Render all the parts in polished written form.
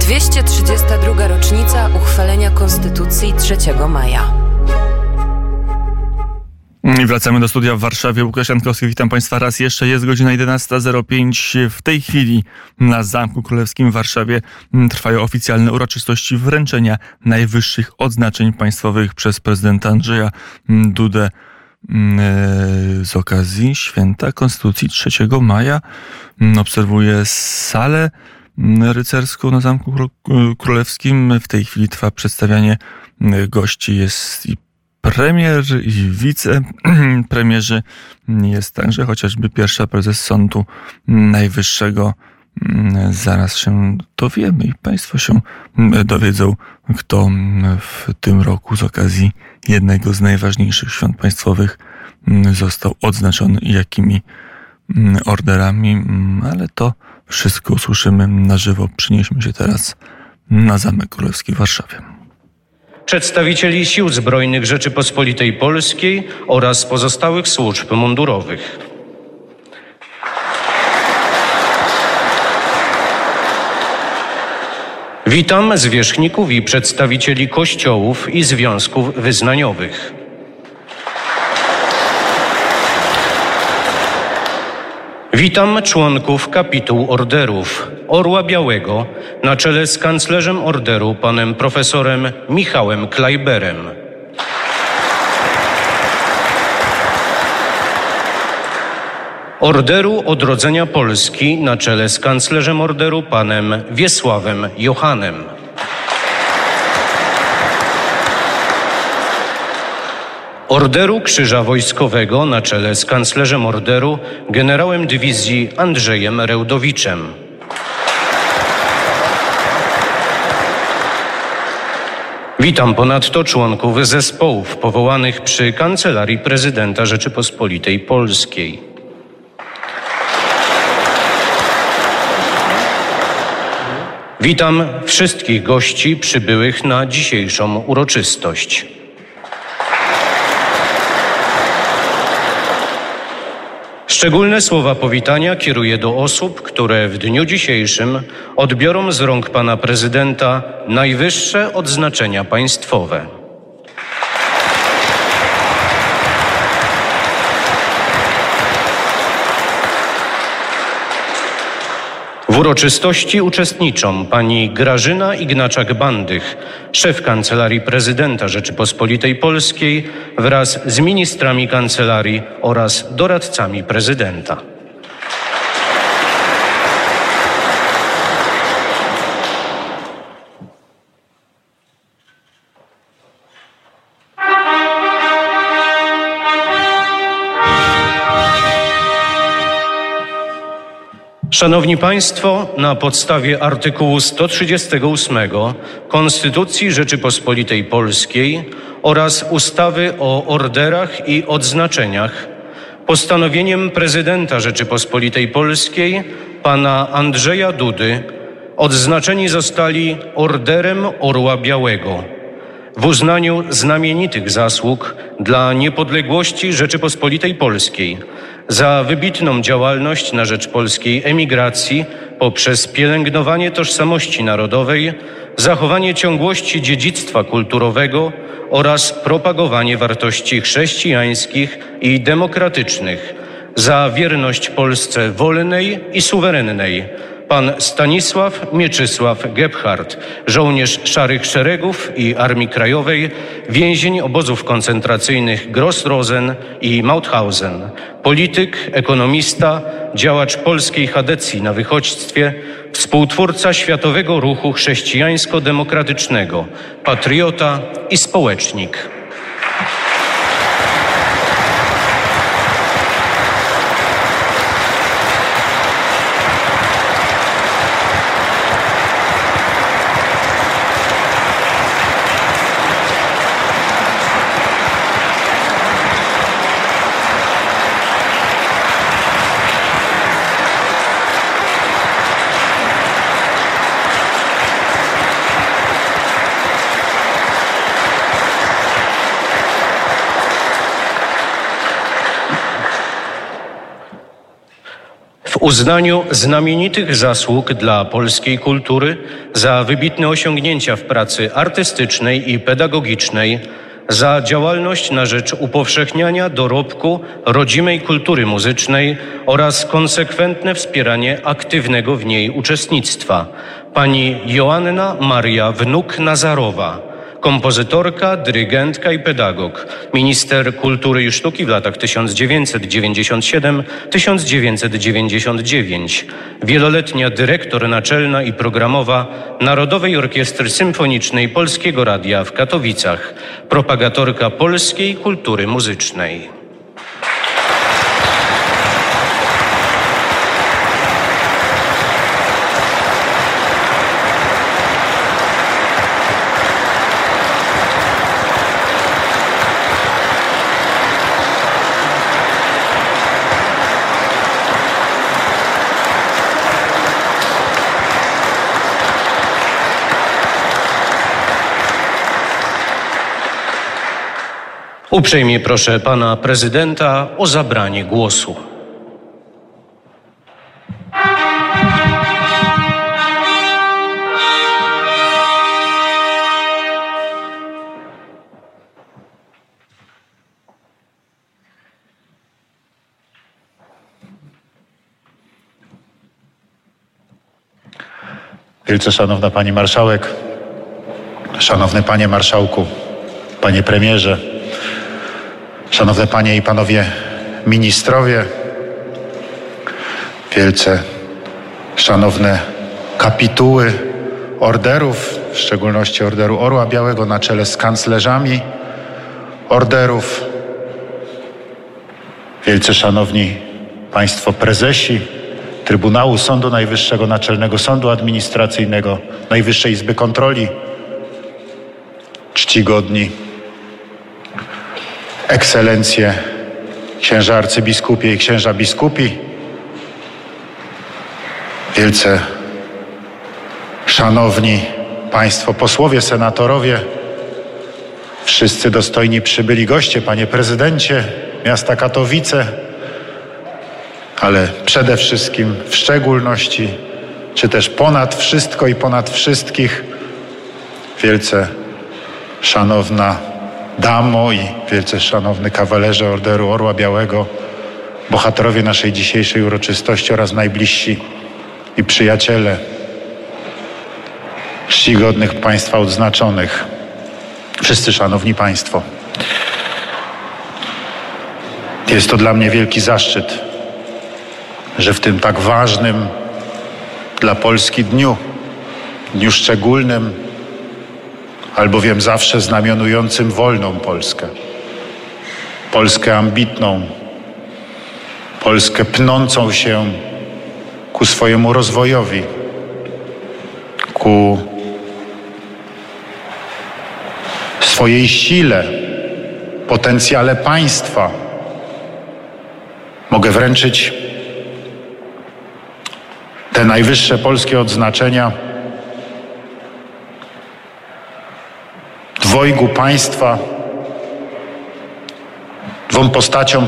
232. rocznica uchwalenia Konstytucji 3 maja. I wracamy do studia w Warszawie. Łukasz Jankowski, witam Państwa raz jeszcze. Jest godzina 11:05. W tej chwili na Zamku Królewskim w Warszawie trwają oficjalne uroczystości wręczenia najwyższych odznaczeń państwowych przez prezydenta Andrzeja Dudę z okazji Święta Konstytucji 3 maja. Obserwuję salę rycerską na Zamku Królewskim. W tej chwili trwa przedstawianie gości. Jest i premier i wicepremierzy. Jest także chociażby pierwsza prezes Sądu Najwyższego. Zaraz się dowiemy i Państwo się dowiedzą, kto w tym roku z okazji jednego z najważniejszych świąt państwowych został odznaczony i jakimi orderami. Ale to wszystko usłyszymy na żywo. Przenieśmy się teraz na Zamek Królewski w Warszawie. Przedstawicieli Sił Zbrojnych Rzeczypospolitej Polskiej oraz pozostałych służb mundurowych. Witam zwierzchników i przedstawicieli kościołów i związków wyznaniowych. Witam członków kapituł orderów Orła Białego na czele z kanclerzem orderu panem profesorem Michałem Klajberem. Orderu Odrodzenia Polski na czele z kanclerzem orderu panem Wiesławem Jochanem. Orderu Krzyża Wojskowego na czele z kanclerzem orderu generałem dywizji Andrzejem Rełdowiczem. Witam ponadto członków zespołów powołanych przy Kancelarii Prezydenta Rzeczypospolitej Polskiej. Witam wszystkich gości przybyłych na dzisiejszą uroczystość. Szczególne słowa powitania kieruję do osób, które w dniu dzisiejszym odbiorą z rąk pana prezydenta najwyższe odznaczenia państwowe. W uroczystości uczestniczą pani Grażyna Ignaczak-Bandych, szef Kancelarii Prezydenta Rzeczypospolitej Polskiej wraz z ministrami kancelarii oraz doradcami prezydenta. Szanowni Państwo, na podstawie artykułu 138 Konstytucji Rzeczypospolitej Polskiej oraz ustawy o orderach i odznaczeniach postanowieniem prezydenta Rzeczypospolitej Polskiej pana Andrzeja Dudy odznaczeni zostali Orderem Orła Białego w uznaniu znamienitych zasług dla niepodległości Rzeczypospolitej Polskiej, za wybitną działalność na rzecz polskiej emigracji poprzez pielęgnowanie tożsamości narodowej, zachowanie ciągłości dziedzictwa kulturowego oraz propagowanie wartości chrześcijańskich i demokratycznych, za wierność Polsce wolnej i suwerennej. Pan Stanisław Mieczysław Gebhardt, żołnierz Szarych Szeregów i Armii Krajowej, więzień obozów koncentracyjnych Gross-Rosen i Mauthausen, polityk, ekonomista, działacz polskiej chadecji na wychodźstwie, współtwórca Światowego Ruchu Chrześcijańsko-Demokratycznego, patriota i społecznik. uznaniu znamienitych zasług dla polskiej kultury za wybitne osiągnięcia w pracy artystycznej i pedagogicznej, za działalność na rzecz upowszechniania dorobku rodzimej kultury muzycznej oraz konsekwentne wspieranie aktywnego w niej uczestnictwa. Pani Joanna Maria Wnuk-Nazarowa, kompozytorka, dyrygentka i pedagog, minister kultury i sztuki w latach 1997-1999, wieloletnia dyrektor naczelna i programowa Narodowej Orkiestry Symfonicznej Polskiego Radia w Katowicach, propagatorka polskiej kultury muzycznej. Uprzejmie proszę pana prezydenta o zabranie głosu. Wielce szanowna pani marszałek, szanowny panie marszałku, panie premierze, szanowne panie i panowie ministrowie, wielce szanowne kapituły orderów, w szczególności Orderu Orła Białego na czele z kanclerzami orderów, wielce szanowni państwo prezesi Trybunału Sądu Najwyższego, Naczelnego Sądu Administracyjnego, Najwyższej Izby Kontroli, czcigodni ekscelencje, księża arcybiskupie i księża biskupi, wielce szanowni państwo posłowie, senatorowie, wszyscy dostojni przybyli goście, panie prezydencie miasta Katowice, ale przede wszystkim, w szczególności, czy też ponad wszystko i ponad wszystkich, wielce szanowna damo i wielce szanowny kawalerze Orderu Orła Białego, bohaterowie naszej dzisiejszej uroczystości oraz najbliżsi i przyjaciele czcigodnych państwa odznaczonych, wszyscy szanowni państwo. Jest to dla mnie wielki zaszczyt, że w tym tak ważnym dla Polski dniu szczególnym, albowiem zawsze znamionującym wolną Polskę, Polskę ambitną, Polskę pnącą się ku swojemu rozwojowi, ku swojej sile, potencjale państwa. Mogę wręczyć te najwyższe polskie odznaczenia dwojgu państwa, dwóm postaciom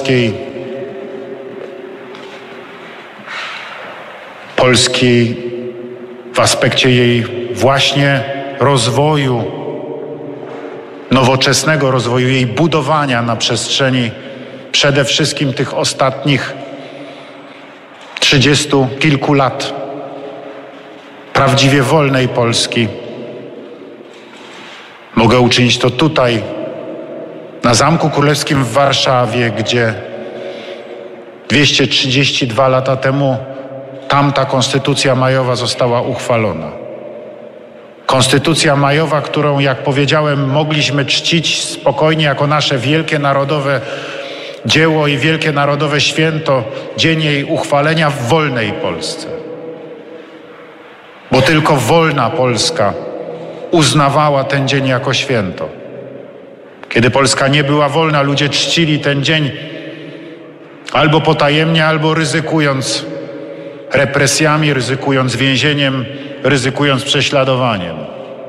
Polski w aspekcie jej właśnie rozwoju, nowoczesnego rozwoju, jej budowania na przestrzeni przede wszystkim tych ostatnich 30 kilku lat prawdziwie wolnej Polski. Mogę uczynić to tutaj, na Zamku Królewskim w Warszawie, gdzie 232 lata temu tamta Konstytucja Majowa została uchwalona. Konstytucja Majowa, którą, jak powiedziałem, mogliśmy czcić spokojnie jako nasze wielkie narodowe dzieło i wielkie narodowe święto, dzień jej uchwalenia w wolnej Polsce. Bo tylko wolna Polska uznawała ten dzień jako święto. Kiedy Polska nie była wolna, ludzie czcili ten dzień albo potajemnie, albo ryzykując represjami, ryzykując więzieniem, ryzykując prześladowaniem.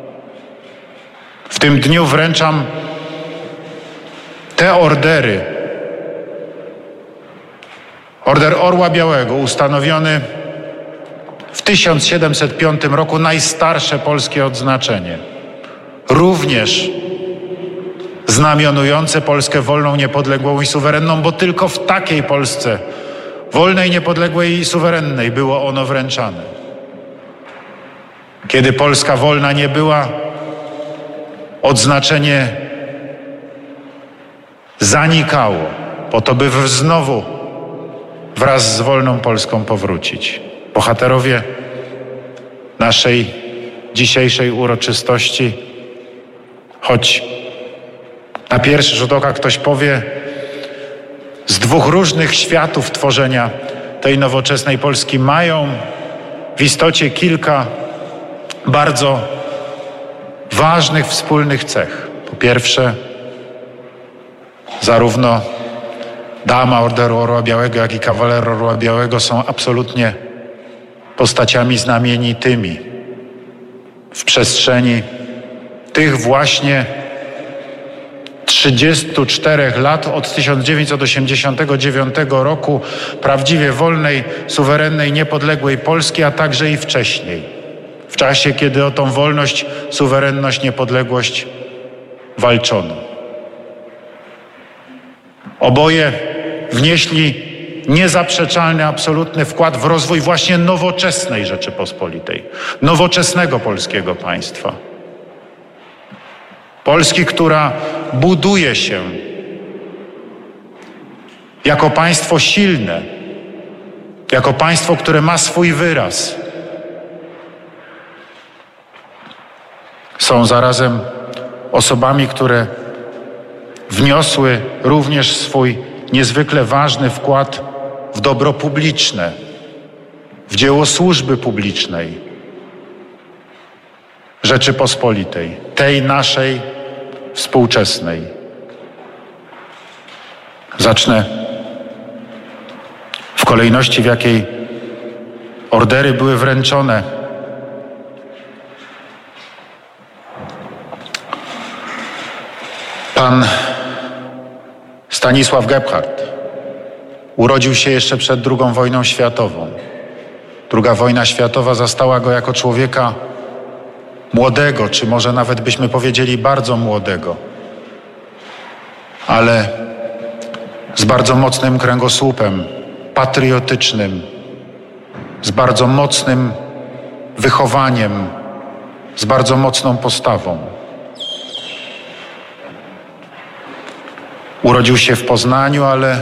W tym dniu wręczam te ordery Order Orła Białego, ustanowiony w 1705 roku, najstarsze polskie odznaczenie, również znamionujące Polskę wolną, niepodległą i suwerenną, bo tylko w takiej Polsce wolnej, niepodległej i suwerennej było ono wręczane. Kiedy Polska wolna nie była, odznaczenie zanikało, po to, by znowu wraz z wolną Polską powrócić. Bohaterowie naszej dzisiejszej uroczystości, choć na pierwszy rzut oka ktoś powie, z dwóch różnych światów tworzenia tej nowoczesnej Polski, mają w istocie kilka bardzo ważnych wspólnych cech. Po pierwsze, zarówno dama Orderu Orła Białego, jak i kawaler Orła Białego są absolutnie postaciami znamienitymi w przestrzeni tych właśnie 34 lat od 1989 roku prawdziwie wolnej, suwerennej, niepodległej Polski, a także i wcześniej. W czasie, kiedy o tą wolność, suwerenność, niepodległość walczono. Oboje wnieśli niezaprzeczalny, absolutny wkład w rozwój właśnie nowoczesnej Rzeczypospolitej, nowoczesnego polskiego państwa. Polski, która buduje się jako państwo silne, jako państwo, które ma swój wyraz. Są zarazem osobami, które wniosły również swój niezwykle ważny wkład w dobro publiczne, w dzieło służby publicznej Rzeczypospolitej, tej naszej współczesnej. Zacznę w kolejności, w jakiej ordery były wręczone. Pan Stanisław Gebhardt urodził się jeszcze przed II wojną światową. II wojna światowa zastała go jako człowieka młodego, czy może nawet byśmy powiedzieli bardzo młodego, ale z bardzo mocnym kręgosłupem patriotycznym, z bardzo mocnym wychowaniem, z bardzo mocną postawą. Urodził się w Poznaniu, ale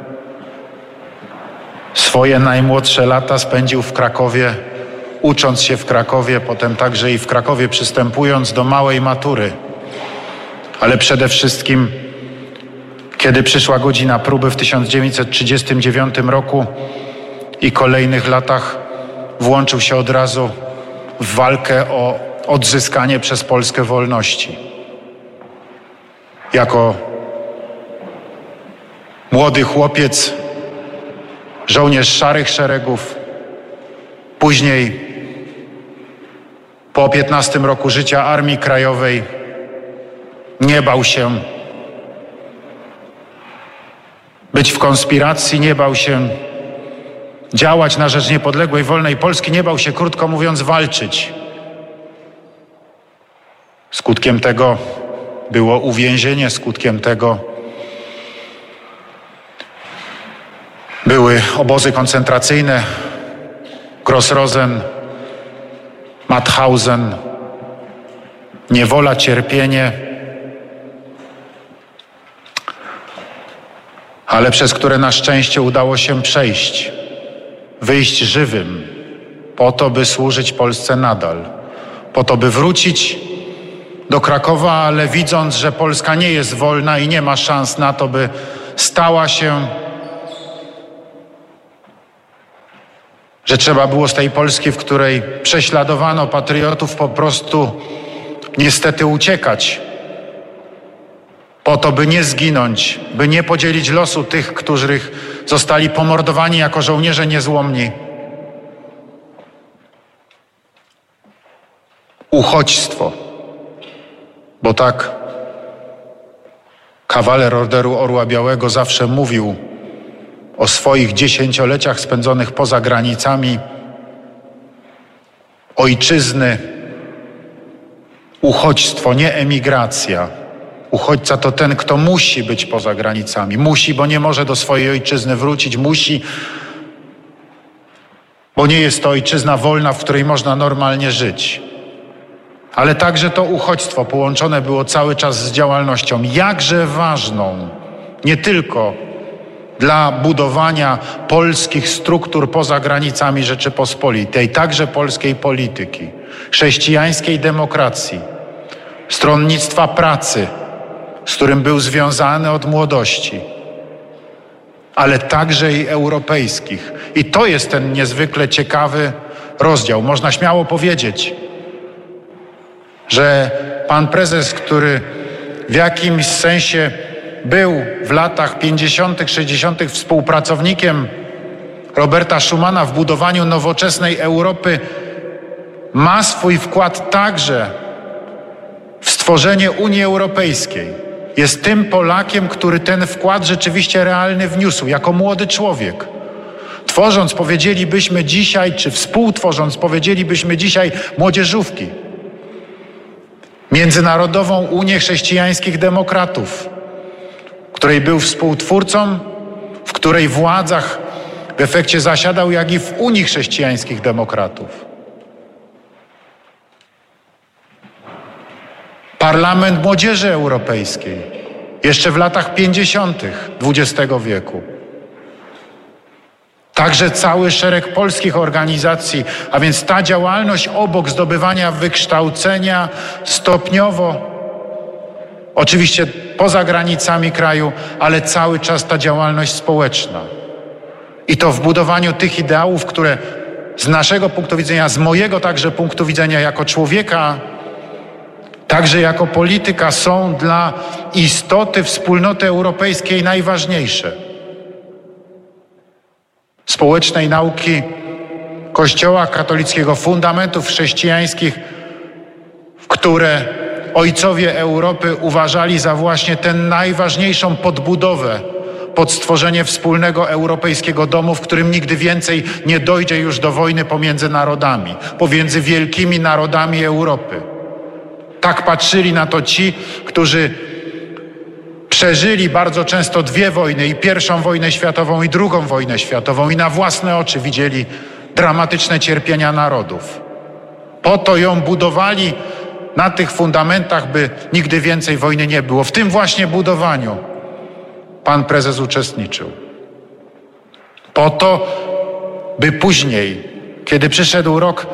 swoje najmłodsze lata spędził w Krakowie, ucząc się w Krakowie, potem także i w Krakowie przystępując do małej matury. Ale przede wszystkim, kiedy przyszła godzina próby w 1939 roku i kolejnych latach, włączył się od razu w walkę o odzyskanie przez Polskę wolności. Jako młody chłopiec, żołnierz szarych szeregów, później po 15 roku życia Armii Krajowej nie bał się być w konspiracji, nie bał się działać na rzecz niepodległej, wolnej Polski, nie bał się, krótko mówiąc, walczyć. Skutkiem tego było uwięzienie, skutkiem tego były obozy koncentracyjne, Grossrosen, Mauthausen, niewola, cierpienie, ale przez które na szczęście udało się przejść, wyjść żywym, po to, by służyć Polsce nadal, po to, by wrócić do Krakowa, ale widząc, że Polska nie jest wolna i nie ma szans na to, by stała się, że trzeba było z tej Polski, w której prześladowano patriotów, po prostu niestety uciekać, po to, by nie zginąć, by nie podzielić losu tych, którzy zostali pomordowani jako żołnierze niezłomni. Uchodźstwo, bo tak kawaler Orderu Orła Białego zawsze mówił o swoich dziesięcioleciach spędzonych poza granicami ojczyzny. Uchodźstwo, nie emigracja. Uchodźca to ten, kto musi być poza granicami. Musi, bo nie może do swojej ojczyzny wrócić. Musi, bo nie jest to ojczyzna wolna, w której można normalnie żyć. Ale także to uchodźstwo połączone było cały czas z działalnością jakże ważną, nie tylko dla budowania polskich struktur poza granicami Rzeczypospolitej, także polskiej polityki, chrześcijańskiej demokracji, stronnictwa pracy, z którym był związany od młodości, ale także i europejskich. I to jest ten niezwykle ciekawy rozdział. Można śmiało powiedzieć, że pan prezes, który w jakimś sensie był w latach 50., 60. współpracownikiem Roberta Schumana w budowaniu nowoczesnej Europy, ma swój wkład także w stworzenie Unii Europejskiej. Jest tym Polakiem, który ten wkład rzeczywiście realny wniósł jako młody człowiek. Tworząc, powiedzielibyśmy dzisiaj, czy współtworząc, powiedzielibyśmy dzisiaj, młodzieżówki. Międzynarodową Unię Chrześcijańskich Demokratów, której był współtwórcą, w której władzach w efekcie zasiadał, jak i w Unii Chrześcijańskich Demokratów. Parlament Młodzieży Europejskiej, jeszcze w latach 50. XX wieku. Także cały szereg polskich organizacji, a więc ta działalność obok zdobywania wykształcenia stopniowo, oczywiście poza granicami kraju, ale cały czas ta działalność społeczna. I to w budowaniu tych ideałów, które z naszego punktu widzenia, z mojego także punktu widzenia jako człowieka, także jako polityka są dla istoty wspólnoty europejskiej najważniejsze. Społecznej nauki Kościoła katolickiego, fundamentów chrześcijańskich, które ojcowie Europy uważali za właśnie tę najważniejszą podbudowę pod stworzenie wspólnego europejskiego domu, w którym nigdy więcej nie dojdzie już do wojny pomiędzy narodami, pomiędzy wielkimi narodami Europy. Tak patrzyli na to ci, którzy przeżyli bardzo często dwie wojny, i pierwszą wojnę światową, i drugą wojnę światową, i na własne oczy widzieli dramatyczne cierpienia narodów. Po to ją budowali na tych fundamentach, by nigdy więcej wojny nie było. W tym właśnie budowaniu pan prezes uczestniczył. Po to, by później, kiedy przyszedł rok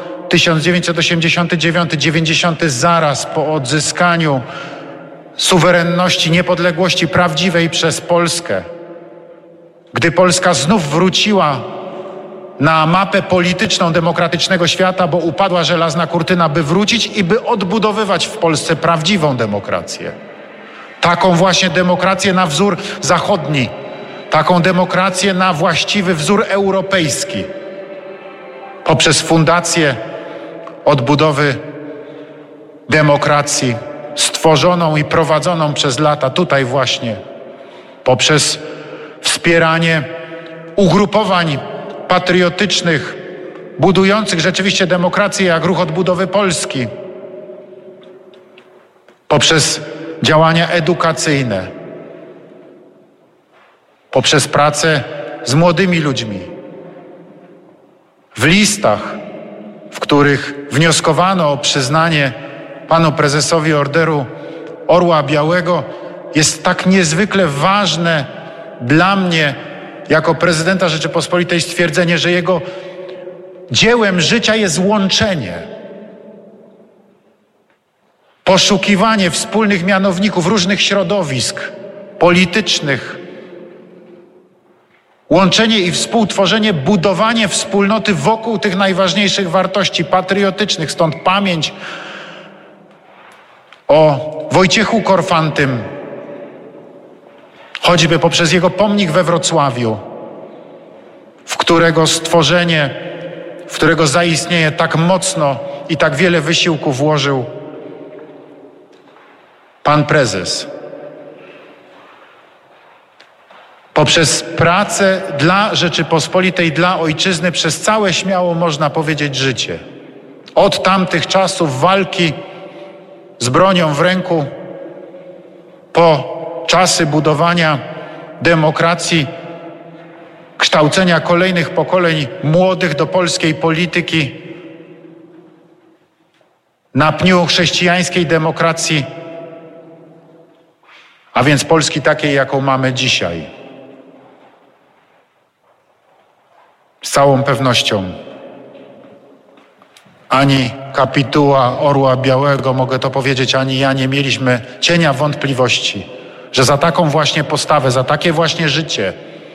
1989-90, zaraz po odzyskaniu suwerenności, niepodległości prawdziwej przez Polskę, gdy Polska znów wróciła na mapę polityczną demokratycznego świata, bo upadła żelazna kurtyna, by wrócić i by odbudowywać w Polsce prawdziwą demokrację. Taką właśnie demokrację na wzór zachodni, taką demokrację na właściwy wzór europejski. Poprzez fundację odbudowy demokracji stworzoną i prowadzoną przez lata tutaj właśnie, poprzez wspieranie ugrupowań patriotycznych, budujących rzeczywiście demokrację jak Ruch Odbudowy Polski, poprzez działania edukacyjne, poprzez pracę z młodymi ludźmi, w listach, w których wnioskowano o przyznanie panu prezesowi Orderu Orła Białego, jest tak niezwykle ważne dla mnie jako prezydenta Rzeczypospolitej stwierdzenie, że jego dziełem życia jest łączenie, poszukiwanie wspólnych mianowników różnych środowisk politycznych, łączenie i współtworzenie, budowanie wspólnoty wokół tych najważniejszych wartości patriotycznych. Stąd pamięć o Wojciechu Korfantym, choćby poprzez jego pomnik we Wrocławiu, w którego stworzenie, w którego zaistnienie tak mocno i tak wiele wysiłku włożył pan prezes. poprzez pracę dla Rzeczypospolitej, dla ojczyzny przez całe, śmiało można powiedzieć, życie. Od tamtych czasów walki z bronią w ręku, po czasy budowania demokracji, kształcenia kolejnych pokoleń młodych do polskiej polityki na pniu chrześcijańskiej demokracji, a więc Polski takiej, jaką mamy dzisiaj. Z całą pewnością ani kapituła Orła Białego, mogę to powiedzieć, ani ja nie mieliśmy cienia wątpliwości, że za taką właśnie postawę, za takie właśnie życie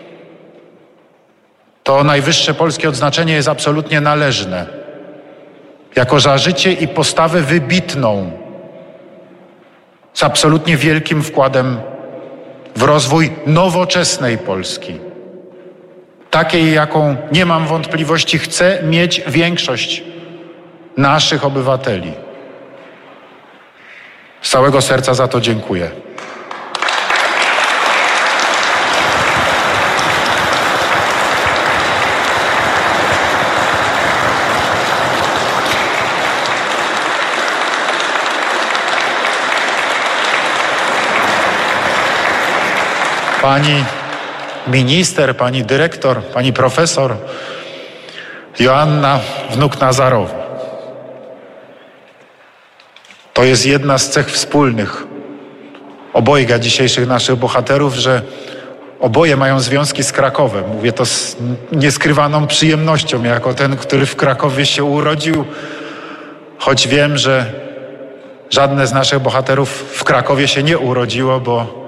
to najwyższe polskie odznaczenie jest absolutnie należne. Jako za życie i postawę wybitną, z absolutnie wielkim wkładem w rozwój nowoczesnej Polski. Takiej, jaką, nie mam wątpliwości, chce mieć większość naszych obywateli. Z całego serca za to dziękuję. Pani minister, pani dyrektor, pani profesor Joanna Wnuk-Nazarowa. To jest jedna z cech wspólnych obojga dzisiejszych naszych bohaterów, że oboje mają związki z Krakowem. Mówię to z nieskrywaną przyjemnością, jako ten, który w Krakowie się urodził, choć wiem, że żadne z naszych bohaterów w Krakowie się nie urodziło,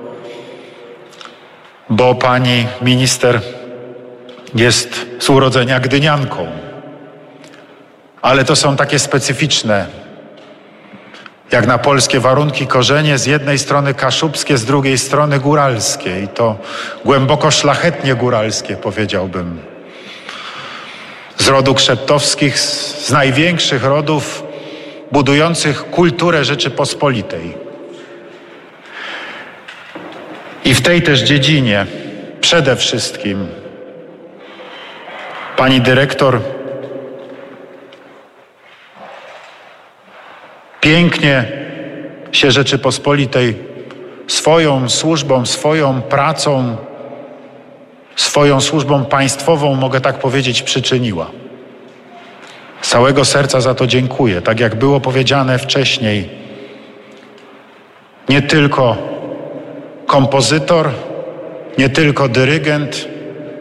bo pani minister jest z urodzenia gdynianką. Ale to są takie specyficzne, jak na polskie warunki, korzenie, z jednej strony kaszubskie, z drugiej strony góralskie. I to głęboko szlachetnie góralskie, powiedziałbym. Z rodu Krzeptowskich, z największych rodów budujących kulturę Rzeczypospolitej. I w tej też dziedzinie przede wszystkim pani dyrektor pięknie się Rzeczypospolitej swoją służbą, swoją pracą, swoją służbą państwową, mogę tak powiedzieć, przyczyniła. Z całego serca za to dziękuję. Tak jak było powiedziane wcześniej, nie tylko kompozytor, nie tylko dyrygent,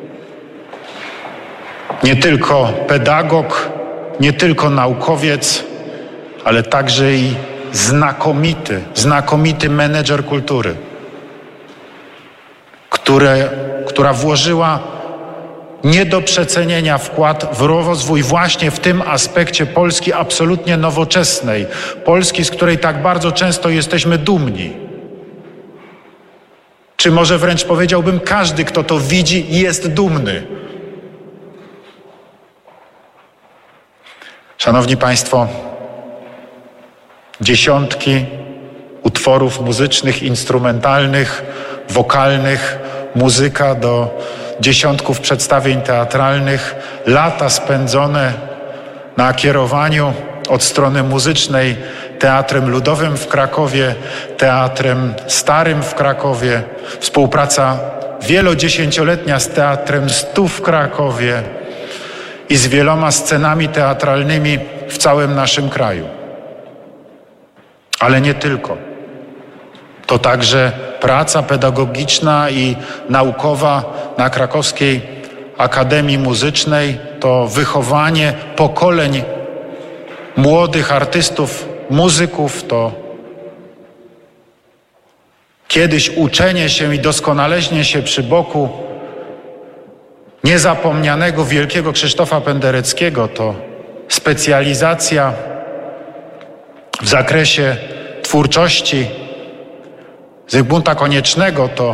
nie tylko pedagog, nie tylko naukowiec, ale także i znakomity menedżer kultury, która włożyła nie do przecenienia wkład w rozwój właśnie w tym aspekcie Polski absolutnie nowoczesnej, Polski, z której tak bardzo często jesteśmy dumni. Czy może wręcz powiedziałbym, każdy, kto to widzi, jest dumny. Szanowni Państwo, dziesiątki utworów muzycznych, instrumentalnych, wokalnych, muzyka do dziesiątków przedstawień teatralnych, lata spędzone na kierowaniu od strony muzycznej Teatrem Ludowym w Krakowie, Teatrem Starym w Krakowie, współpraca wielodziesięcioletnia z Teatrem Stu w Krakowie i z wieloma scenami teatralnymi w całym naszym kraju. Ale nie tylko. To także praca pedagogiczna i naukowa na Krakowskiej Akademii Muzycznej, to wychowanie pokoleń młodych artystów, muzyków, to kiedyś uczenie się i doskonalenie się przy boku niezapomnianego wielkiego Krzysztofa Pendereckiego, to specjalizacja w zakresie twórczości Zygmunta Koniecznego, to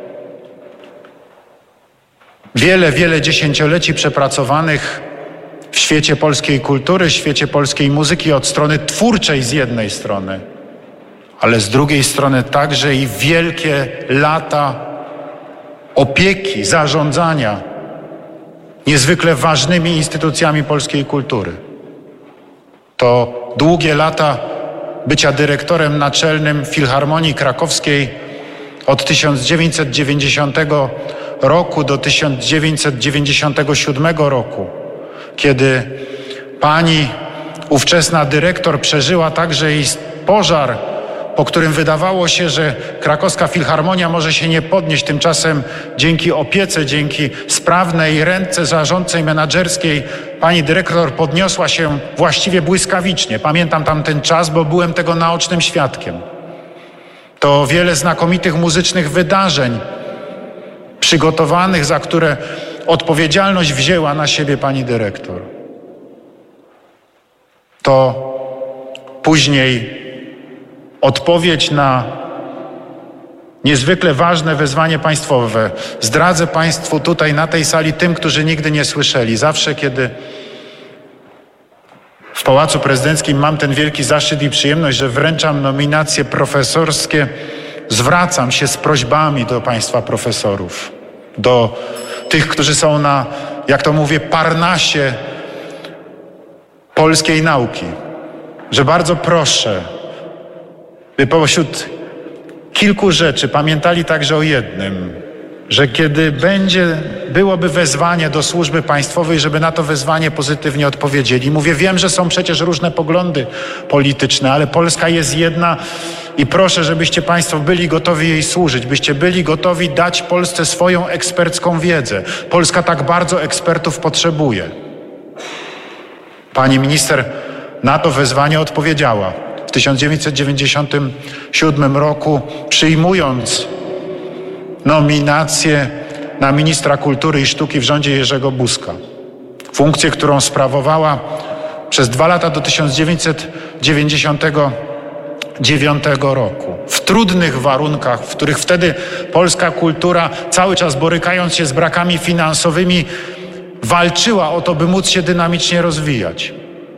wiele dziesięcioleci przepracowanych w świecie polskiej kultury, w świecie polskiej muzyki od strony twórczej z jednej strony, ale z drugiej strony także i wielkie lata opieki, zarządzania niezwykle ważnymi instytucjami polskiej kultury. To długie lata bycia dyrektorem naczelnym Filharmonii Krakowskiej od 1990 roku do 1997 roku, kiedy pani ówczesna dyrektor przeżyła także i pożar, po którym wydawało się, że krakowska Filharmonia może się nie podnieść. Tymczasem dzięki opiece, dzięki sprawnej ręce zarządczej, menadżerskiej pani dyrektor podniosła się właściwie błyskawicznie. Pamiętam tamten czas, bo byłem tego naocznym świadkiem. To wiele znakomitych muzycznych wydarzeń przygotowanych, za które odpowiedzialność wzięła na siebie pani dyrektor. To później odpowiedź na niezwykle ważne wezwanie państwowe. Zdradzę Państwu tutaj na tej sali, tym, którzy nigdy nie słyszeli. Zawsze, kiedy w Pałacu Prezydenckim mam ten wielki zaszczyt i przyjemność, że wręczam nominacje profesorskie, zwracam się z prośbami do Państwa profesorów, do tych, którzy są na, jak to mówię, parnasie polskiej nauki, że bardzo proszę, by pośród kilku rzeczy pamiętali także o jednym, że kiedy byłoby wezwanie do służby państwowej, żeby na to wezwanie pozytywnie odpowiedzieli. Mówię, wiem, że są przecież różne poglądy polityczne, ale Polska jest jedna i proszę, żebyście Państwo byli gotowi jej służyć, byście byli gotowi dać Polsce swoją ekspercką wiedzę. Polska tak bardzo ekspertów potrzebuje. Pani minister na to wezwanie odpowiedziała w 1997 roku, przyjmując nominację na ministra kultury i sztuki w rządzie Jerzego Buzka. Funkcję, którą sprawowała przez 2 lata do 1999 roku. W trudnych warunkach, w których wtedy polska kultura, cały czas borykając się z brakami finansowymi, walczyła o to, by móc się dynamicznie rozwijać.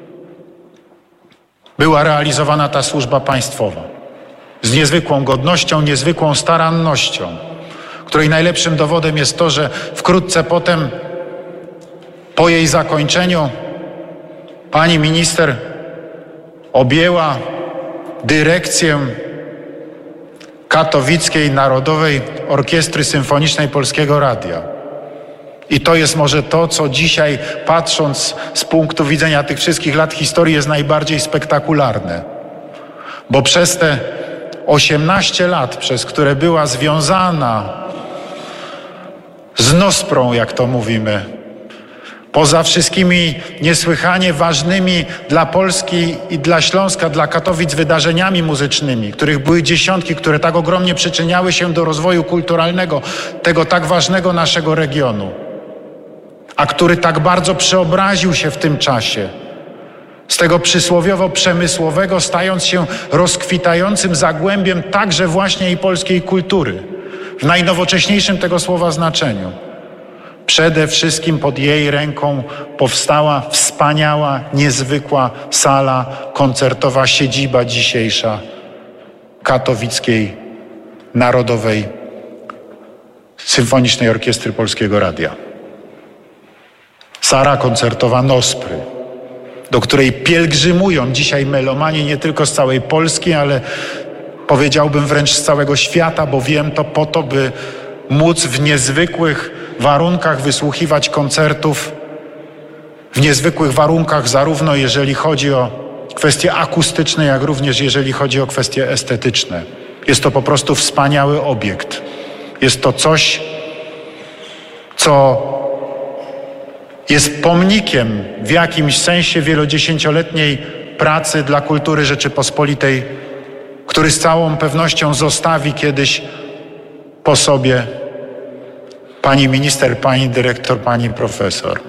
Była realizowana ta służba państwowa z niezwykłą godnością, niezwykłą starannością, której najlepszym dowodem jest to, że wkrótce potem, po jej zakończeniu, pani minister objęła dyrekcję Katowickiej Narodowej Orkiestry Symfonicznej Polskiego Radia. I to jest może to, co dzisiaj, patrząc z punktu widzenia tych wszystkich lat historii, jest najbardziej spektakularne. Bo przez te 18 lat, przez które była związana z Nosprą, jak to mówimy, poza wszystkimi niesłychanie ważnymi dla Polski i dla Śląska, dla Katowic wydarzeniami muzycznymi, których były dziesiątki, które tak ogromnie przyczyniały się do rozwoju kulturalnego tego tak ważnego naszego regionu, a który tak bardzo przeobraził się w tym czasie, z tego przysłowiowo-przemysłowego, stając się rozkwitającym zagłębiem także właśnie i polskiej kultury, w najnowocześniejszym tego słowa znaczeniu. Przede wszystkim pod jej ręką powstała wspaniała, niezwykła sala koncertowa, siedziba dzisiejsza Katowickiej Narodowej Symfonicznej Orkiestry Polskiego Radia. Sala koncertowa Nospry, do której pielgrzymują dzisiaj melomani nie tylko z całej Polski, ale powiedziałbym wręcz z całego świata, bo wiem to po to, by móc w niezwykłych warunkach wysłuchiwać koncertów, w niezwykłych warunkach zarówno jeżeli chodzi o kwestie akustyczne, jak również jeżeli chodzi o kwestie estetyczne. Jest to po prostu wspaniały obiekt. Jest to coś, co jest pomnikiem w jakimś sensie wielodziesięcioletniej pracy dla kultury Rzeczypospolitej, który z całą pewnością zostawi kiedyś po sobie pani minister, pani dyrektor, pani profesor.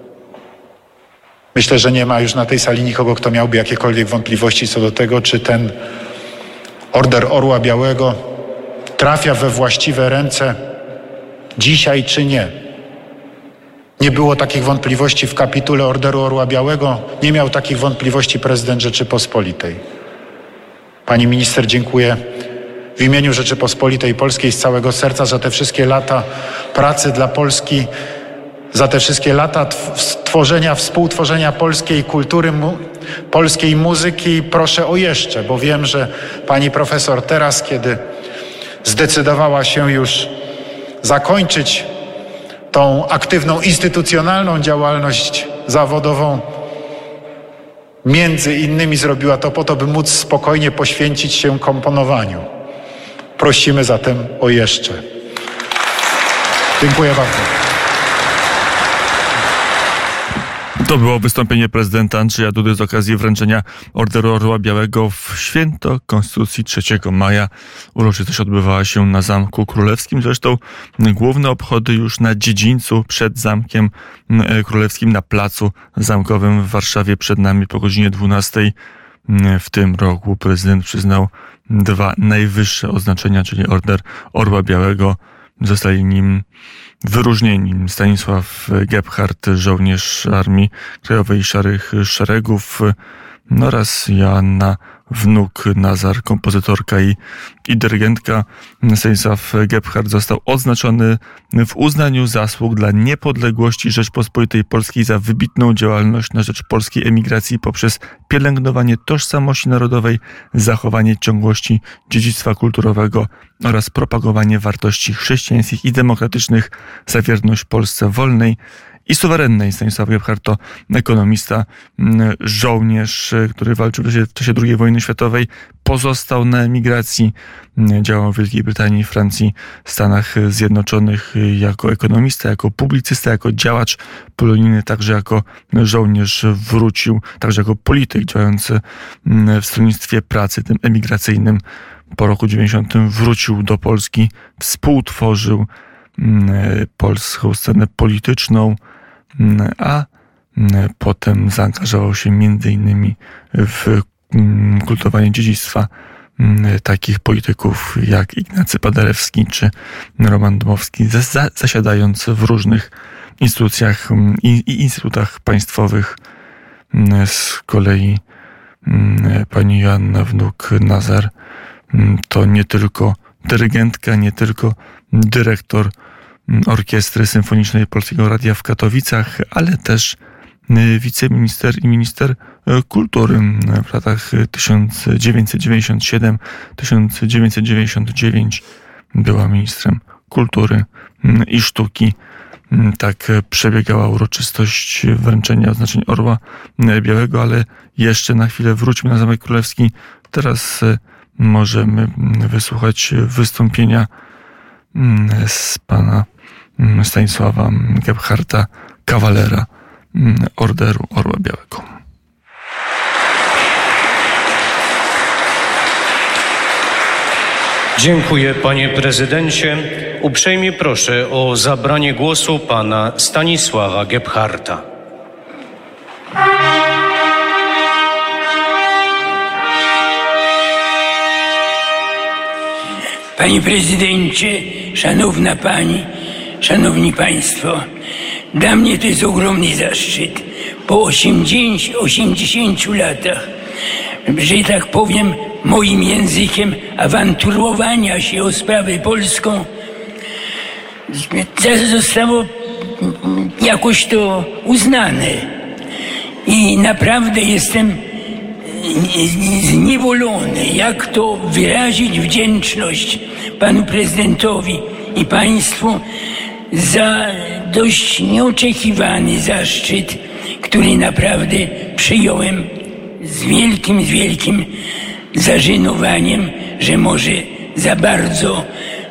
Myślę, że nie ma już na tej sali nikogo, kto miałby jakiekolwiek wątpliwości co do tego, czy ten Order Orła Białego trafia we właściwe ręce dzisiaj, czy nie. Nie było takich wątpliwości w kapitule Orderu Orła Białego, nie miał takich wątpliwości prezydent Rzeczypospolitej. Pani minister, dziękuję w imieniu Rzeczypospolitej Polskiej z całego serca za te wszystkie lata pracy dla Polski, za te wszystkie lata tworzenia, współtworzenia polskiej kultury, polskiej muzyki. Proszę o jeszcze, bo wiem, że pani profesor teraz, kiedy zdecydowała się już zakończyć tą aktywną, instytucjonalną działalność zawodową, między innymi zrobiła to po to, by móc spokojnie poświęcić się komponowaniu. Prosimy zatem o jeszcze. Dziękuję bardzo. To było wystąpienie prezydenta Andrzeja Dudy z okazji wręczenia Orderu Orła Białego w święto Konstytucji 3 maja. Uroczystość odbywała się na Zamku Królewskim. Zresztą główne obchody już na dziedzińcu przed Zamkiem Królewskim, na Placu Zamkowym w Warszawie przed nami po godzinie 12. W tym roku prezydent przyznał 2 najwyższe oznaczenia, czyli Order Orła Białego. Zostali nim wyróżnieni Stanisław Gebhardt, żołnierz Armii Krajowej Szarych Szeregów, oraz Joanna Wnuk-Nazar, kompozytorka i dyrygentka. Stanisław Gebhardt został odznaczony w uznaniu zasług dla niepodległości Rzeczpospolitej Polskiej za wybitną działalność na rzecz polskiej emigracji poprzez pielęgnowanie tożsamości narodowej, zachowanie ciągłości dziedzictwa kulturowego oraz propagowanie wartości chrześcijańskich i demokratycznych za wierność Polsce wolnej i suwerennej. Stanisław Gebhardt to ekonomista, żołnierz, który walczył w czasie II wojny światowej, pozostał na emigracji, działał w Wielkiej Brytanii, Francji, Stanach Zjednoczonych jako ekonomista, jako publicysta, jako działacz polonijny, także jako żołnierz wrócił, także jako polityk działający w stronnictwie pracy, tym emigracyjnym. Po roku 90 wrócił do Polski, współtworzył polską scenę polityczną, a potem zaangażował się m.in. w kultowanie dziedzictwa takich polityków jak Ignacy Paderewski czy Roman Dmowski, zasiadając w różnych instytucjach i instytutach państwowych. Z kolei pani Joanna Wnuk-Nazar to nie tylko dyrygentka, nie tylko dyrektor Orkiestry Symfonicznej Polskiego Radia w Katowicach, ale też wiceminister i minister kultury w latach 1997-1999 była ministrem kultury i sztuki. Tak przebiegała uroczystość wręczenia oznaczeń Orła Białego, ale jeszcze na chwilę wróćmy na Zamek Królewski. Teraz możemy wysłuchać wystąpienia z pana Stanisława Gebhardta, kawalera Orderu Orła Białego. Dziękuję, panie prezydencie. Uprzejmie proszę o zabranie głosu pana Stanisława Gebhardta. Panie prezydencie, szanowna pani, szanowni państwo, dla mnie to jest ogromny zaszczyt. Po 80 latach, że tak powiem, moim językiem awanturowania się o sprawę polską, zostało jakoś to uznane. I naprawdę jestem zniewolony, jak to wyrazić wdzięczność panu prezydentowi i państwu za dość nieoczekiwany zaszczyt, który naprawdę przyjąłem z wielkim zażenowaniem, że może za bardzo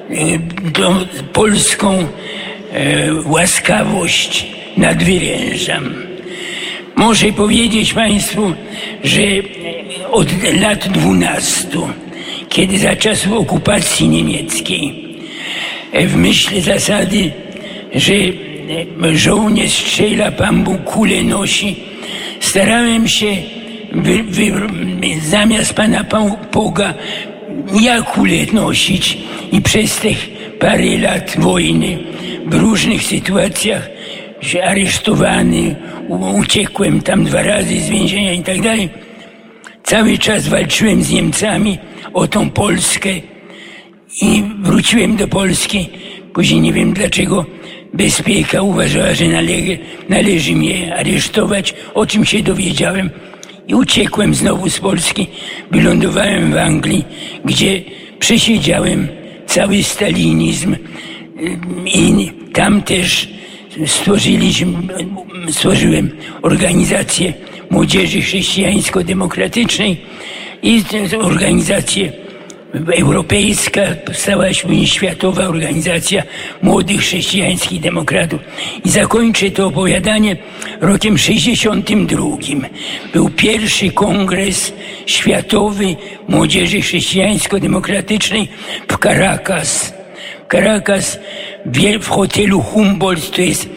polską łaskawość nadwyrężam. Muszę powiedzieć państwu, że od lat 12, kiedy za czasów okupacji niemieckiej, w myśl zasady, że żołnierz strzela, Pan Bóg kulę nosi, starałem się zamiast Pana Boga ja kulę nosić i przez tych parę lat wojny w różnych sytuacjach się aresztowany, uciekłem tam 2 razy z więzienia i tak dalej. Cały czas walczyłem z Niemcami o tą Polskę i wróciłem do Polski. Później nie wiem dlaczego bezpieka uważała, że należy mnie aresztować, o czym się dowiedziałem i uciekłem znowu z Polski. Wylądowałem w Anglii, gdzie przesiedziałem cały stalinizm i tam też stworzyłem organizację młodzieży chrześcijańsko-demokratycznej i organizację europejska, stała się światowa organizacja młodych chrześcijańskich demokratów. I zakończę to opowiadanie rokiem 62. Był pierwszy kongres światowy młodzieży chrześcijańsko-demokratycznej w Caracas. W hotelu Humboldt, to jest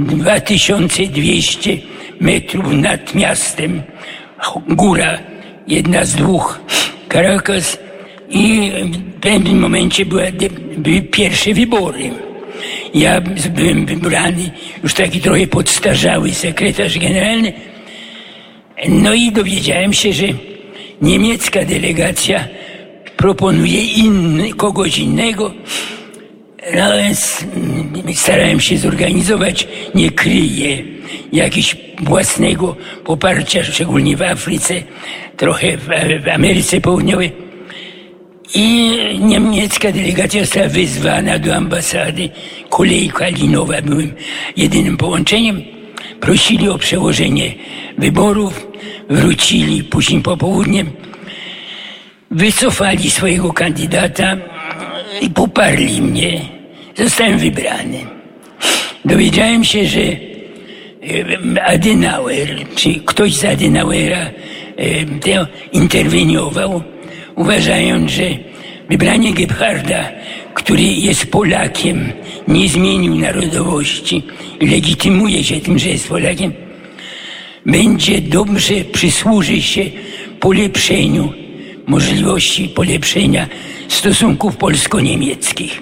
2200 metrów nad miastem. Góra, jedna z dwóch. Caracas. I w pewnym momencie były pierwsze wybory. Ja byłem wybrany, już taki trochę podstarzały sekretarz generalny. No i dowiedziałem się, że niemiecka delegacja proponuje kogoś innego. No więc starałem się zorganizować, nie kryję, jakiegoś własnego poparcia, szczególnie w Afryce, trochę w Ameryce Południowej. I niemiecka delegacja została wezwana do ambasady. Kolejka linowa, byłem jedynym połączeniem. Prosili o przełożenie wyborów, wrócili później popołudniem, wycofali swojego kandydata i poparli mnie. Zostałem wybrany. Dowiedziałem się, że Adenauer, czy ktoś z Adenauera interweniował, uważając, że wybranie Gebharda, który jest Polakiem, nie zmienił narodowości i legitymuje się tym, że jest Polakiem, będzie dobrze, przysłuży się polepszeniu, możliwości polepszenia stosunków polsko-niemieckich.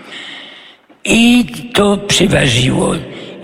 I to przeważyło.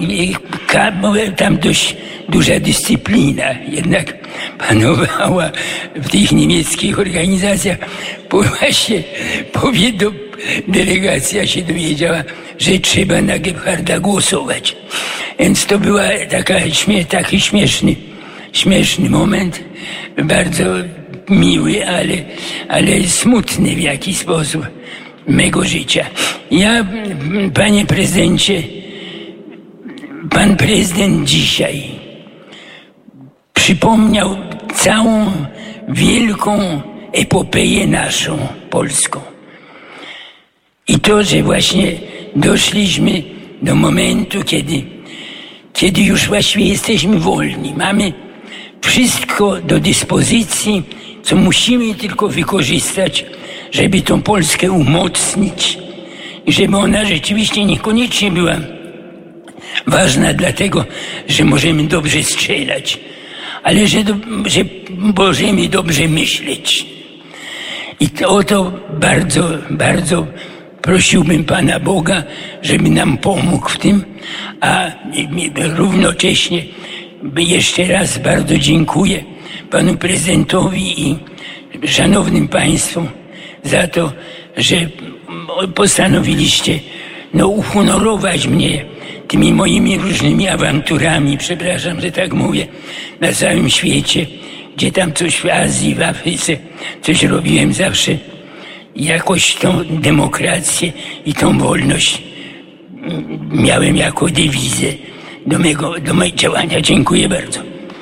Tam dość duża dyscyplina jednak panowała w tych niemieckich organizacjach. Właśnie delegacja się dowiedziała, że trzeba na Gebharda głosować. Więc to była taki śmieszny moment, bardzo miły, ale smutny w jakiś sposób mego życia. Ja, panie prezydencie, pan prezydent dzisiaj przypomniał całą wielką epopeję naszą, polską. I to, że właśnie doszliśmy do momentu, kiedy już właściwie jesteśmy wolni. Mamy wszystko do dyspozycji, co musimy tylko wykorzystać, żeby tą Polskę umocnić i żeby ona rzeczywiście niekoniecznie była ważna dlatego, że możemy dobrze strzelać, ale że możemy dobrze myśleć. I o to bardzo, bardzo prosiłbym Pana Boga, żeby nam pomógł w tym, a równocześnie jeszcze raz bardzo dziękuję Panu Prezydentowi i szanownym Państwu za to, że postanowiliście uhonorować mnie tymi moimi różnymi awanturami, przepraszam, że tak mówię, na całym świecie, gdzie tam coś w Azji, w Afryce, coś robiłem zawsze. Jakoś tą demokrację i tą wolność miałem jako dewizę do mojego działania. Dziękuję bardzo.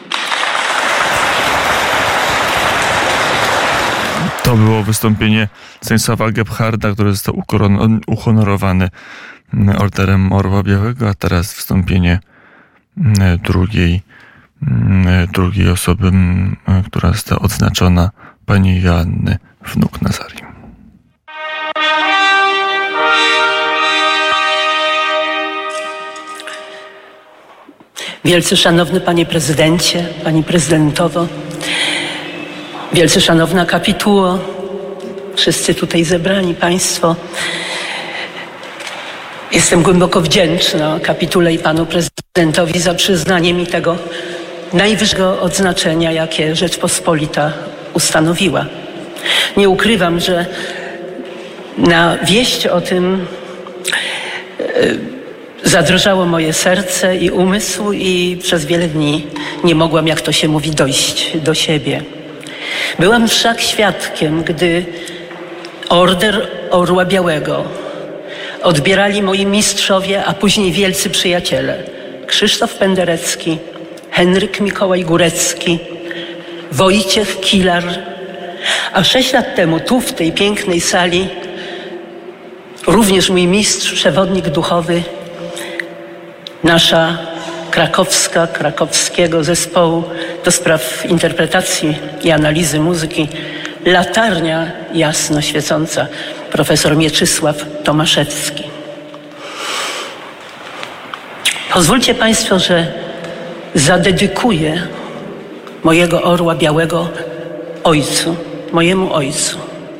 To było wystąpienie Stanisława Gebharda, który został uhonorowany Orderem Orła Białego, a teraz wystąpienie drugiej osoby, która została odznaczona, pani Joanny Wnuk-Nazarii. Wielce szanowny panie prezydencie, pani prezydentowo, wielce szanowna kapituło, wszyscy tutaj zebrani państwo. Jestem głęboko wdzięczna kapitule i panu prezydentowi za przyznanie mi tego najwyższego odznaczenia, jakie Rzeczpospolita ustanowiła. Nie ukrywam, że Na wieść o tym zadrżało moje serce i umysł i przez wiele dni nie mogłam, jak to się mówi, dojść do siebie. Byłam wszak świadkiem, gdy Order Orła Białego odbierali moi mistrzowie, a później wielcy przyjaciele. Krzysztof Penderecki, Henryk Mikołaj Górecki, Wojciech Kilar. A 6 lat temu tu, w tej pięknej sali, również mój mistrz, przewodnik duchowy, nasza krakowskiego zespołu do spraw interpretacji i analizy muzyki, latarnia jasno świecąca, profesor Mieczysław Tomaszewski. Pozwólcie Państwo, że zadedykuję mojego Orła Białego ojcu, mojemu ojcu.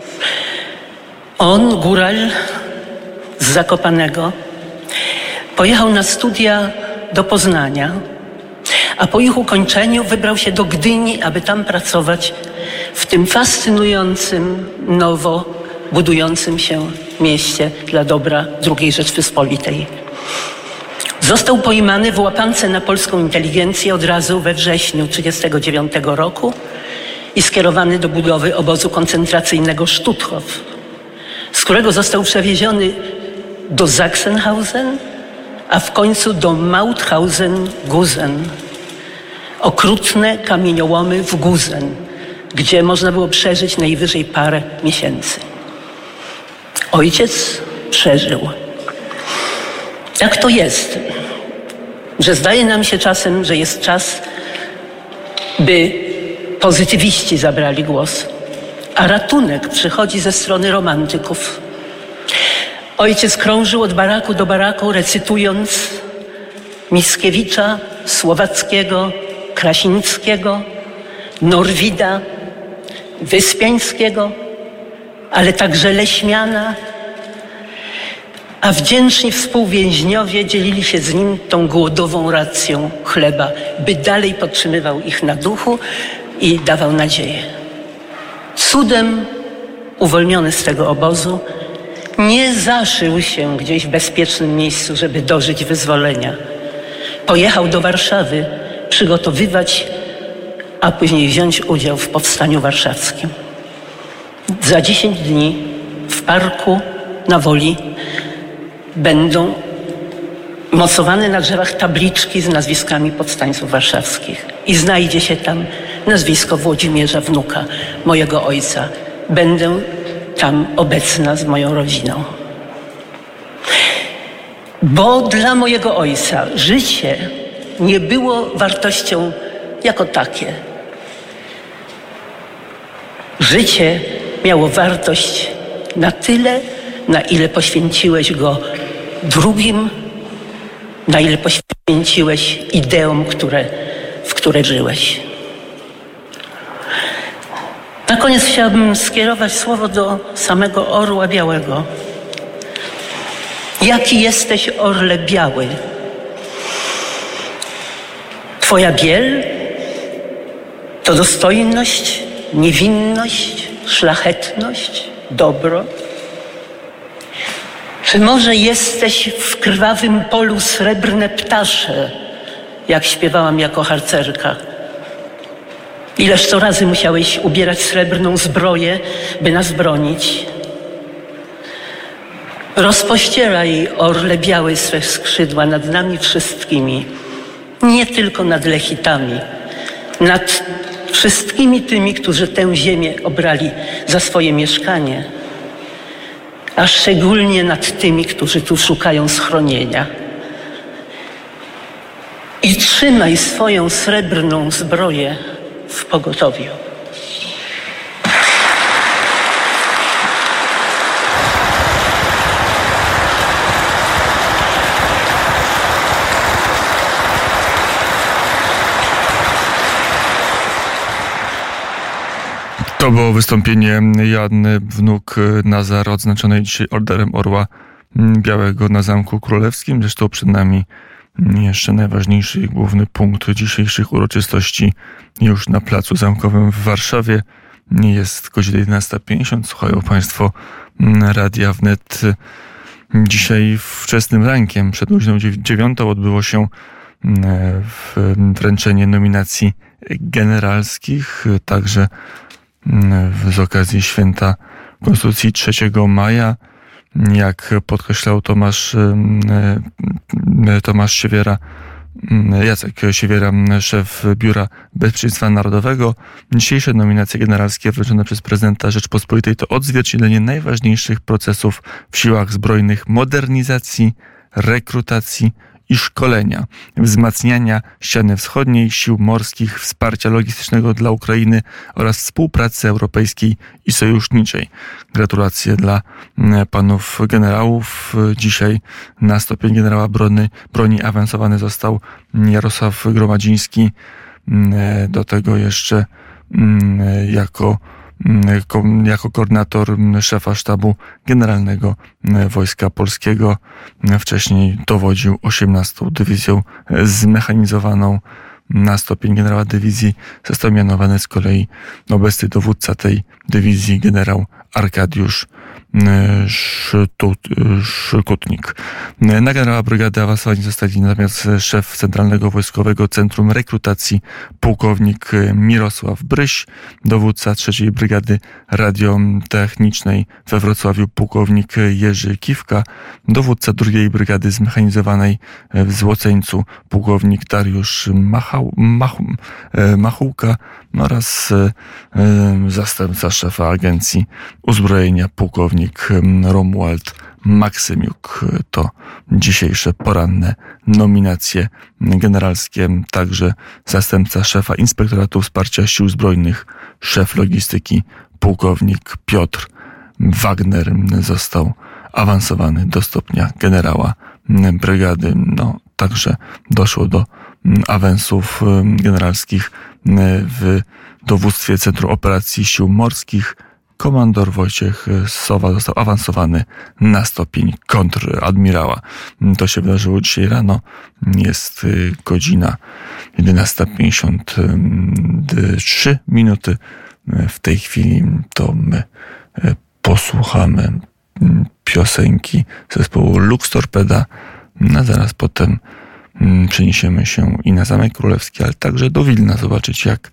On, góral z Zakopanego, pojechał na studia do Poznania, a po ich ukończeniu wybrał się do Gdyni, aby tam pracować w tym fascynującym, nowo budującym się mieście dla dobra II Rzeczpospolitej. Został pojmany w łapance na polską inteligencję od razu we wrześniu 1939 roku i skierowany do budowy obozu koncentracyjnego Stutthof, z którego został przewieziony do Sachsenhausen, a w końcu do Mauthausen-Gusen. Okrutne kamieniołomy w Gusen, gdzie można było przeżyć najwyżej parę miesięcy. Ojciec przeżył. Jak to jest, że zdaje nam się czasem, że jest czas, by pozytywiści zabrali głos, a ratunek przychodzi ze strony romantyków. Ojciec krążył od baraku do baraku, recytując Mickiewicza, Słowackiego, Krasińskiego, Norwida, Wyspiańskiego, ale także Leśmiana, a wdzięczni współwięźniowie dzielili się z nim tą głodową racją chleba, by dalej podtrzymywał ich na duchu i dawał nadzieję. Cudem uwolniony z tego obozu nie zaszył się gdzieś w bezpiecznym miejscu, żeby dożyć wyzwolenia. Pojechał do Warszawy przygotowywać, a później wziąć udział w powstaniu warszawskim. Za 10 dni w parku na Woli będą mocowane na drzewach tabliczki z nazwiskami powstańców warszawskich. I znajdzie się tam nazwisko Włodzimierza, wnuka mojego ojca. Będę tam obecna z moją rodziną. Bo dla mojego ojca życie nie było wartością jako takie. Życie miało wartość na tyle, na ile poświęciłeś go drugim, na ile poświęciłeś ideom, w które żyłeś. Na koniec chciałabym skierować słowo do samego Orła Białego. Jaki jesteś, Orle Biały? Twoja biel to dostojność, niewinność, szlachetność, dobro? Czy może jesteś w krwawym polu srebrne ptasze, jak śpiewałam jako harcerka? Ileż to razy musiałeś ubierać srebrną zbroję, by nas bronić? Rozpościeraj, Orle Biały, swe skrzydła nad nami wszystkimi, nie tylko nad Lechitami, nad wszystkimi tymi, którzy tę ziemię obrali za swoje mieszkanie, a szczególnie nad tymi, którzy tu szukają schronienia. I trzymaj swoją srebrną zbroję w pogotowiu. To było wystąpienie Joanny Wnuk Nazar, odznaczonej dzisiaj Orderem Orła Białego na Zamku Królewskim. Zresztą przed nami jeszcze najważniejszy i główny punkt dzisiejszych uroczystości już na Placu Zamkowym w Warszawie. Jest godzina 11:50. Słuchają Państwo Radia Wnet. Dzisiaj wczesnym rankiem, przed godziną 9 odbyło się wręczenie nominacji generalskich, także z okazji święta Konstytucji 3 maja. Jak podkreślał Jacek Siewiera, szef Biura Bezpieczeństwa Narodowego, dzisiejsze nominacje generalskie wręczone przez prezydenta Rzeczpospolitej to odzwierciedlenie najważniejszych procesów w siłach zbrojnych: modernizacji, rekrutacji i szkolenia, wzmacniania ściany wschodniej, sił morskich, wsparcia logistycznego dla Ukrainy oraz współpracy europejskiej i sojuszniczej. Gratulacje dla panów generałów. Dzisiaj na stopień generała broni awansowany został Jarosław Gromadziński. Do tego jeszcze jako koordynator szefa sztabu generalnego Wojska Polskiego. Wcześniej dowodził 18. dywizją zmechanizowaną. Na stopień generała dywizji został mianowany z kolei obecny dowódca tej dywizji, generał Arkadiusz Szkutnik. Na generała brygady awansowani zostali natomiast szef Centralnego Wojskowego Centrum Rekrutacji pułkownik Mirosław Bryś, dowódca 3. Brygady Radiotechnicznej we Wrocławiu pułkownik Jerzy Kiwka, dowódca 2. Brygady Zmechanizowanej w Złoceńcu pułkownik Dariusz Machułka oraz zastępca szefa Agencji Uzbrojenia pułkownik Romuald Maksymiuk. To dzisiejsze poranne nominacje generalskie. Także zastępca szefa Inspektoratu Wsparcia Sił Zbrojnych, szef logistyki pułkownik Piotr Wagner został awansowany do stopnia generała brygady. Także doszło do awansów generalskich w dowództwie Centrum Operacji Sił Morskich. Komandor Wojciech Sowa został awansowany na stopień kontradmirała. To się wydarzyło dzisiaj rano. Jest godzina 11:53 minuty. W tej chwili to my posłuchamy piosenki zespołu Lux Torpeda, a zaraz potem przeniesiemy się i na Zamek Królewski, ale także do Wilna, zobaczyć jak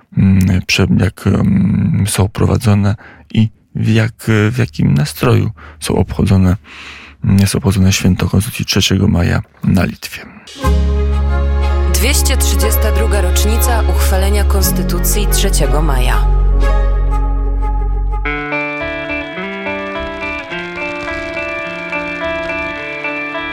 są prowadzone i w jakim nastroju są obchodzone święto Konstytucji 3 maja na Litwie. 232. rocznica uchwalenia Konstytucji 3 maja.